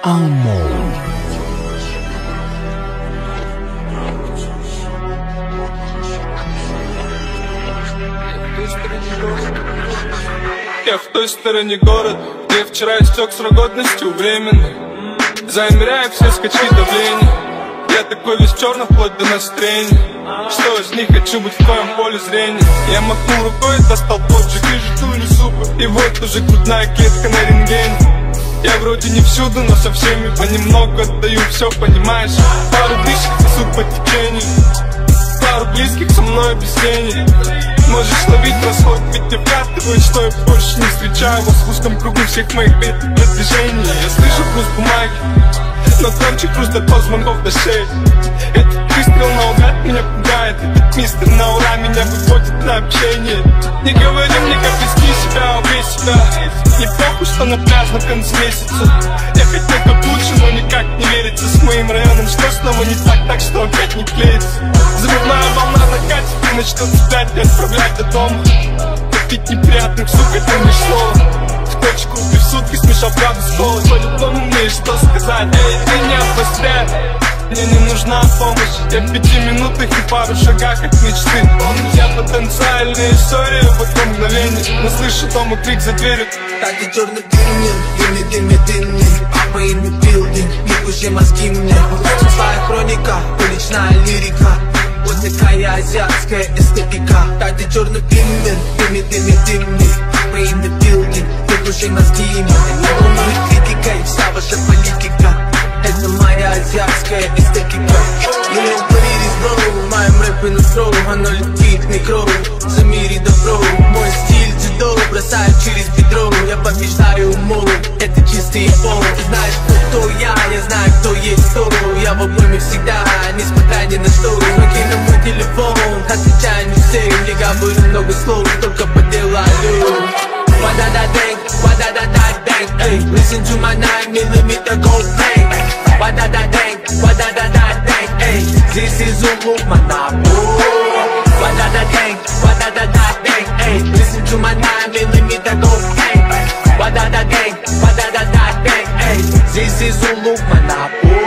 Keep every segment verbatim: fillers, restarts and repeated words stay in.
Almond. Я в той стороне города, где вчера истек срок годности временный. Замеряю все скачки давления. Я такой весь черный вплоть до настроения. Что из них хочу быть в твоем поле зрения. Я махнул рукой, достал поджиг и жду лесу. И вот уже грудная клетка на рентгене. Я вроде не всюду, но со всеми понемногу отдаю все, понимаешь? Пару тысяч несут по течению, пару близких со мной объяснений. Можешь ловить расход, ведь не вкатывает, что я больше не встречаю вас в узком кругу всех моих передвижений. Я слышу хруст бумаги, но громче хруст от звонков до шеи. Этот выстрел наугад меня пугает, этот мистер на ура меня выводит на общение. Не говори мне, как вести себя, убей себя. Не похуй, что на пляж на конце месяца. Я хотел как лучше, но никак не верится. С моим районом что снова не так, так что опять не клеится. Взрывная волна накатит и начнет цеплять и отправлять до дома. Копить неприятных, сука, это лишь слово. В точку ты в сутки смешал правду с колой. По-любому мне что сказать, эй, ты не обостряй. Мне не нужна помощь, я в пяти минутах и пару шагах от мечты. Я потенциальная история в одно мгновение, но слышу дома крик за дверью. Так и черный дым, дым, дым, дым, папа in the building, ебущие мозги мне. Своя хроника, уличная лирика, вот такая азиатская эстетика. Так и черный дым, дым, дым, дым, папа in the building, ебущие мозги мне. Не волнует критика и вся ваша политика. Это моя азиатская эстетика. Миллион паририс, бро, моим рэпе настроу. Оно летит, микро, за мире добро. Мой стиль дзюдо бросаю через бедро. Я побеждаю умом, это чистый пол. Ты знаешь, кто я, я знаю, кто есть кто. Я в обойме всегда, несмотря ни на что. Смотри на мой телефон, отвечаю не всем. Не говорю много слов, только по делаю. Wa-da-da-dang, wa-da-da-da-dang, ay. Listen to my nine millimeter gold bang. Wa-da-da-dang, wa-da-da-da-dang, ay. This is Zulu Manabu. Wa-da-da-dang, wa-da-da-da-dang, ay. Listen to my nine millimeter gold bang. Wa-da-da-dang, wa-da-da-da-dang, ay. This is Zulu Manabu.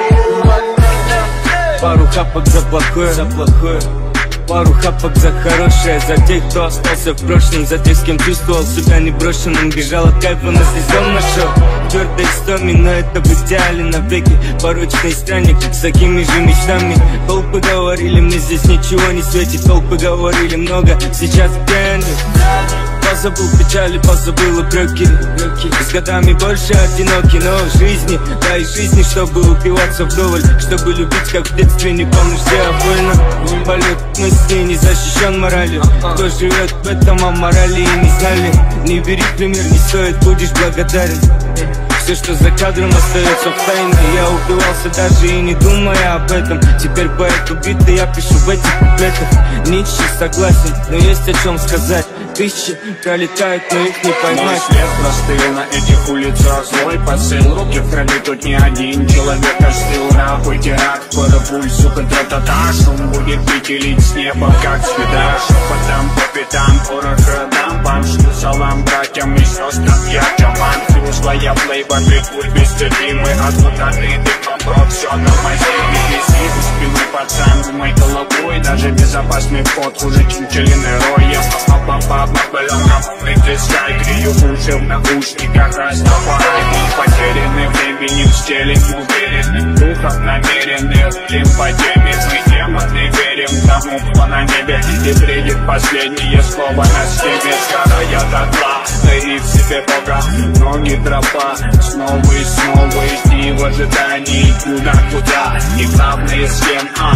Пару хапок за плохое, за плохое. Пару хапок за хорошее, за тех, кто остался в прошлом, за тех, с кем чувствовал себя неброшенным, бежал от кайфа, но здесь дом нашел. Твердо истоми, но это в идеале навеки. Порочный странник с такими же мечтами. Толпы говорили, мне здесь ничего не светит. Толпы говорили много, сейчас где они? Позабыл печали, позабыл упреки. С годами больше одиноки, но в жизни, да и жизни, чтобы упиваться вдоволь, чтобы любить, как в детстве, не по нужде, а больно. Полет мысли не защищен моралью. Кто живет в этом, а морали и не знали. Не бери пример, не стоит, будешь благодарен. Все, что за кадром, остается в тайне. Я убивался даже и не думая об этом. Теперь поэт убитый, я пишу в этих куплетах. Нищий согласен, но есть о чем сказать. Тысячи пролетают, но их не поймать. Мой след простыл на этих улицах. Злой посыл, руки в крови, тут не один человек остыл. Нахуй теракт, парапуль, сука, тра-та-та. Шум будет бить и лить с неба, как света. Шепотом по пятам, порох родам. Бамшну салам братьям и сестрам. Я команд, твоя плейба, прикурь бестерпимый. Отмутанный дымом брод, все на мазине. Виси у спины пацан, думай головой. Даже безопасный вход, хуже, чем пчелиный рой. Я попал, попал, баллоном умный трескай. Грею уши в наушниках, растопай. Мы потеряны временем, стелем уверенным духом намеренных. Лим по теме, мы демоны, верим тому, кто на небе. И бредит последнее слово на схеме. Сгорая дотла, найди в себе Бога, но не тропа. Снова и снова идти в ожидании куда-куда. И главное с кем, а?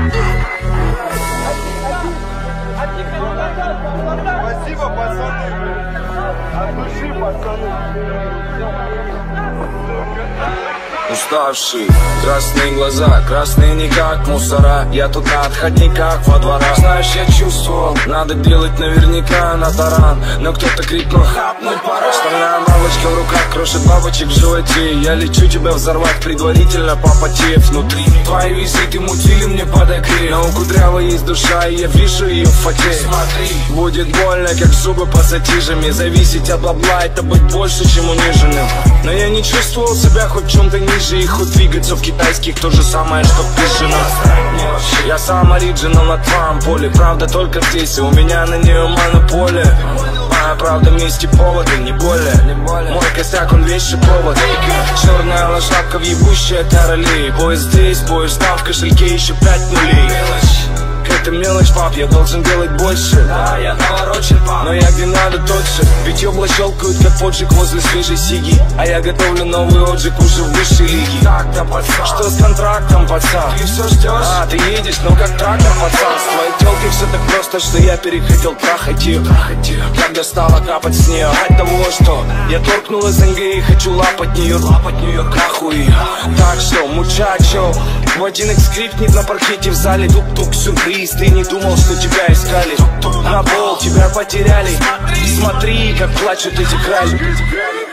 Спасибо, пацаны. От души, пацаны. Ну что уставший. Красные глаза, красные никак мусора. Я тут на отходниках во дворах. Знаешь, я чувствовал, надо делать наверняка на таран. Но кто-то крикнул: хапнуть пора. Стальная наволочка в руках крошит бабочек в животе. Я лечу тебя взорвать, предварительно попотев внутри. Твои визиты мутили мне подогрев, но у кудрявой есть душа, и я вижу ее в фате. Смотри, будет больно, как зубы пассатижами. Зависеть от бабла — это быть больше, чем униженным. Но я не чувствовал себя хоть в чем-то ниже и хоть двигаться в китайских то же самое, что пижено. Я сам оригинал на твоем поле. Правда только здесь, и у меня на нее монополия. Моя правда вместе поводы, не более. Мой костяк, он вещи повод. Черная лошадка, въебущая таролей. Поезд здесь, поезд там, в кошельке еще пять нулей. Это мелочь, пап, я должен делать больше. Да, я наворочен, пап, но я где надо тот же. Ведь ёбла щелкают, как поджиг возле свежей сиги. А я готовлю новый отжиг уже в высшей лиге. Так-то, пацан, что с контрактом, пацан? Ты все ждешь? А, ты едешь, но как трактор, пацан. С твоей тёлкой все так просто, что я перехотел трахать ее. Когда стало капать с нее от того, что я торкнул из эн гэ и хочу лапать нее. Лапать нее, крахуй. Так что, мучачо, ботинок скрипнет на паркете в зале. Тук-тук, сюрприз. Ты не думал, что тебя искали. На пол тебя потеряли. Смотри, как плачут эти крали.